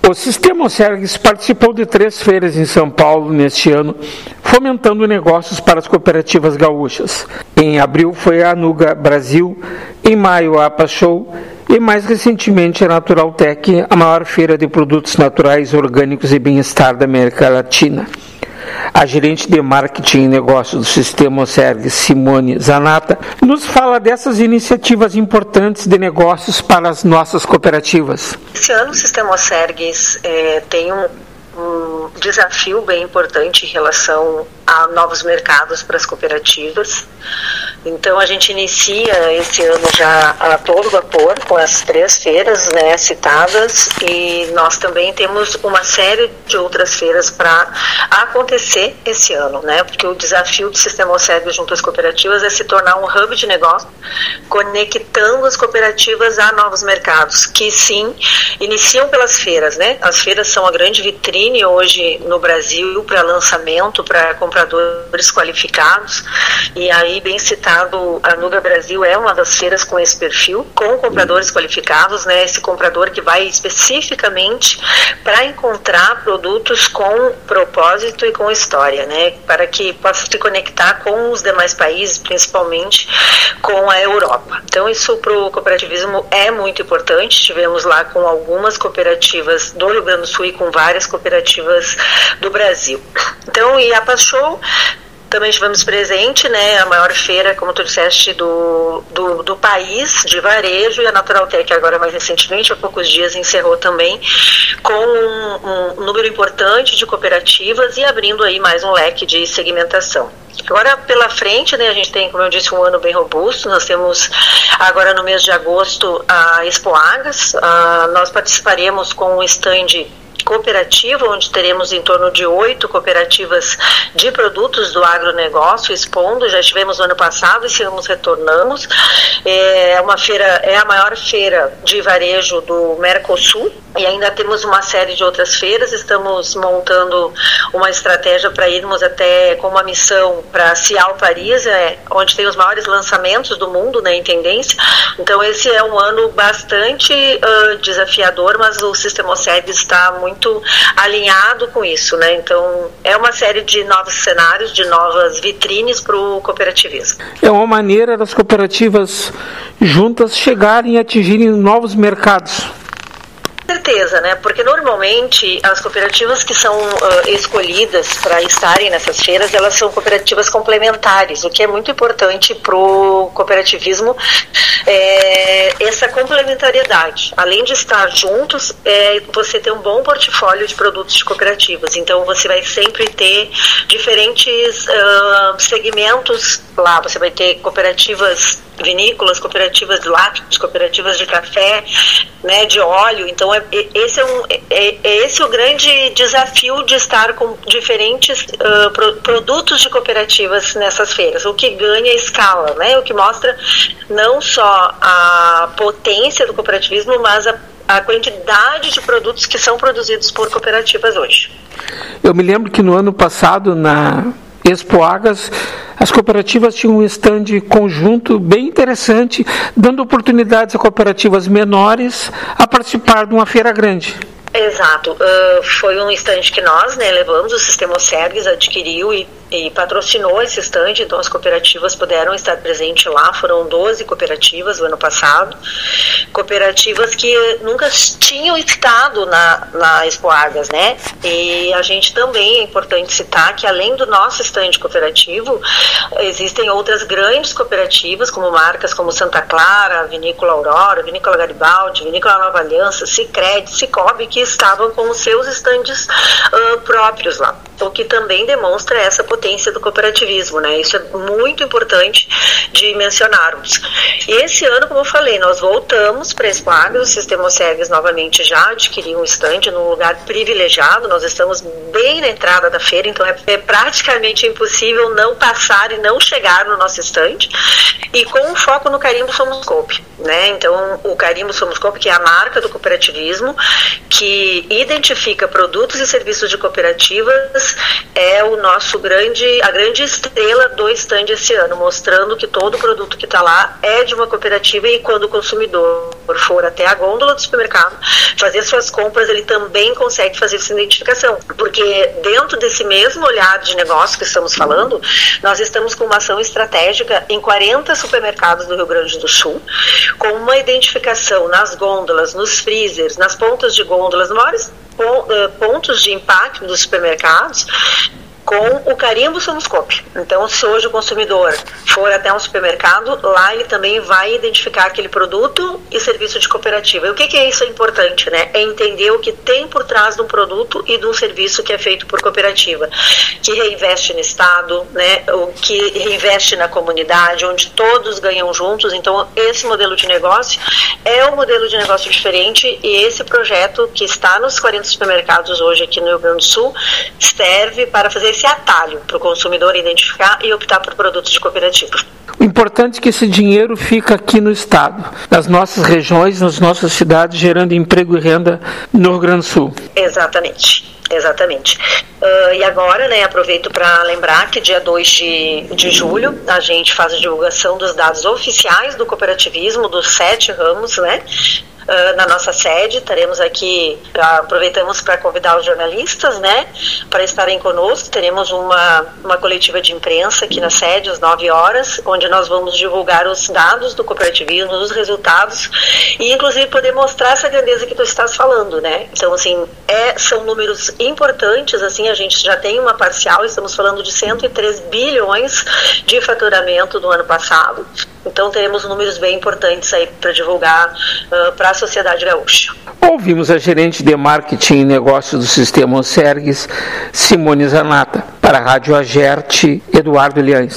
O Sistema Osergues participou de 3 feiras em São Paulo neste ano, fomentando negócios para as cooperativas gaúchas. Em abril foi a Anuga Brasil, em maio a APAShow e mais recentemente a Naturaltec, a maior feira de produtos naturais, orgânicos e bem-estar da América Latina. A gerente de marketing e negócios do Sistema Osergues, Simone Zanata, nos fala dessas iniciativas importantes de negócios para as nossas cooperativas. Esse ano o Sistema Osergues tem um desafio bem importante em relação a novos mercados para as cooperativas. Então a gente inicia esse ano já a todo vapor com as 3 feiras, né, citadas, e nós também temos uma série de outras feiras para acontecer esse ano, né, porque o desafio do Sistema Osergues junto às cooperativas é se tornar um hub de negócio, conectando as cooperativas a novos mercados, que sim, iniciam pelas feiras, né, as feiras são a grande vitrine hoje no Brasil para lançamento, para compradores qualificados, e aí bem citado, a Anuga Brasil é uma das feiras com esse perfil, com compradores qualificados, né, esse comprador que vai especificamente para encontrar produtos com propósito e com história, né, para que possa se conectar com os demais países, principalmente com a Europa. Então isso para o cooperativismo é muito importante. Tivemos lá com algumas cooperativas do Rio Grande do Sul e com várias cooperativas do Brasil. Então, e a APAShow também estivemos presente, né, a maior feira, como tu disseste, do país, de varejo, e a Naturaltec agora mais recentemente, há poucos dias, encerrou também com um número importante de cooperativas e abrindo aí mais um leque de segmentação. Agora pela frente, né, a gente tem, como eu disse, um ano bem robusto. Nós temos agora no mês de agosto a Expoagas, nós participaremos com o stand cooperativa, onde teremos em torno de 8 cooperativas de produtos do agronegócio expondo. Já estivemos no ano passado e se nos retornamos. É uma feira, é a maior feira de varejo do Mercosul, e ainda temos uma série de outras feiras. Estamos montando uma estratégia para irmos até com uma missão para Cial Paris, onde tem os maiores lançamentos do mundo, né, em tendência. Então esse é um ano bastante desafiador, mas o Sistema Osergues está muito alinhado com isso, né? Então é uma série de novos cenários, de novas vitrines para o cooperativismo. É uma maneira das cooperativas juntas chegarem e atingirem novos mercados. Certeza, né? Porque normalmente as cooperativas que são escolhidas para estarem nessas feiras, elas são cooperativas complementares, o que é muito importante para o cooperativismo, essa complementariedade. Além de estar juntos, você ter um bom portfólio de produtos de cooperativas. Então você vai sempre ter diferentes segmentos lá. Você vai ter cooperativas vinícolas, cooperativas de lácteos, cooperativas de café, né, de óleo. Então esse é o grande desafio de estar com diferentes produtos de cooperativas nessas feiras, o que ganha escala, né, o que mostra não só a potência do cooperativismo, mas a quantidade de produtos que são produzidos por cooperativas hoje. Eu me lembro que no ano passado, na Expoagas, as cooperativas tinham um stand conjunto bem interessante, dando oportunidades a cooperativas menores a participar de uma feira grande. Exato, foi um stand que nós, né, levamos, o Sistema Osergues adquiriu e patrocinou esse stand, então as cooperativas puderam estar presentes lá. Foram 12 cooperativas o ano passado, cooperativas que nunca tinham estado na Expoagas, né, e a gente também, é importante citar que além do nosso stand cooperativo, existem outras grandes cooperativas, como marcas como Santa Clara, Vinícola Aurora, Vinícola Garibaldi, Vinícola Nova Aliança, Sicredi, Cicobi, que estavam com os seus estandes próprios lá, o que também demonstra essa potência do cooperativismo, né? Isso é muito importante de mencionarmos. E esse ano, como eu falei, nós voltamos para a Expoagas, o Sistema Osergues novamente já adquiriu um stand num lugar privilegiado. Nós estamos bem na entrada da feira, então é praticamente impossível não passar e não chegar no nosso stand, e com um foco no Carimbo Somos Coop, né? Então o Carimbo Somos Coop, que é a marca do cooperativismo, que identifica produtos e serviços de cooperativas, é o nosso grande grande estrela do stand esse ano, mostrando que todo produto que está lá é de uma cooperativa, e quando o consumidor for até a gôndola do supermercado fazer suas compras, ele também consegue fazer essa identificação, porque dentro desse mesmo olhar de negócio que estamos falando, nós estamos com uma ação estratégica em 40 supermercados do Rio Grande do Sul, com uma identificação nas gôndolas, nos freezers, nas pontas de gôndolas, nos maiores pontos de impacto dos supermercados, com o carimbo Sonoscope. Então, se hoje o consumidor for até um supermercado, lá ele também vai identificar aquele produto e serviço de cooperativa. E o que é isso importante, né? É entender o que tem por trás de um produto e de um serviço que é feito por cooperativa, que reinveste no Estado, né? O que reinveste na comunidade, onde todos ganham juntos. Então, esse modelo de negócio é um modelo de negócio diferente, e esse projeto que está nos 40 supermercados hoje aqui no Rio Grande do Sul serve para fazer esse atalho para o consumidor identificar e optar por produtos de cooperativa. O importante é que esse dinheiro fica aqui no Estado, nas nossas regiões, nas nossas cidades, gerando emprego e renda no Rio Grande do Sul. Exatamente. E agora, né, aproveito para lembrar que dia 2 de julho a gente faz a divulgação dos dados oficiais do cooperativismo, dos 7 ramos, né? Na nossa sede, estaremos aqui, aproveitamos para convidar os jornalistas, né, para estarem conosco. Teremos uma coletiva de imprensa aqui na sede às 9 horas, onde nós vamos divulgar os dados do cooperativismo, os resultados, e inclusive poder mostrar essa grandeza que tu estás falando, né. Então, assim, são números importantes, assim, a gente já tem uma parcial, estamos falando de 103 bilhões de faturamento do ano passado. Então, teremos números bem importantes aí para divulgar para a sociedade gaúcha. Ouvimos a gerente de marketing e negócios do Sistema Sergues, Simone Zanata. Para a Rádio Agerte, Eduardo Liães.